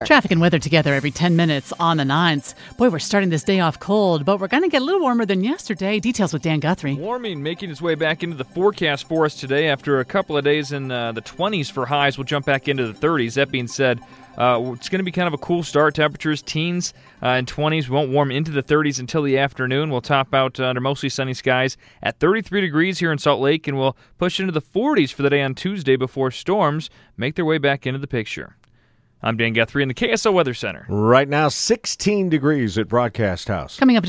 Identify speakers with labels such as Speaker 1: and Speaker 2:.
Speaker 1: Traffic and weather together every 10 minutes on the 9s. Boy, we're starting this day off cold, but we're going to get a little warmer than yesterday. Details with Dan Guthrie.
Speaker 2: Warming making its way back into the forecast for us today after a couple of days in the 20s for highs. We'll jump back into the 30s. That being said, it's going to be kind of a cool start. Temperatures, teens and 20s. We won't warm into the 30s until the afternoon. We'll top out under mostly sunny skies at 33 degrees here in Salt Lake, and we'll push into the 40s for the day on Tuesday before storms make their way back into the picture. I'm Dan Guthrie in the KSL Weather Center.
Speaker 3: Right now, 16 degrees at Broadcast House.
Speaker 1: Coming up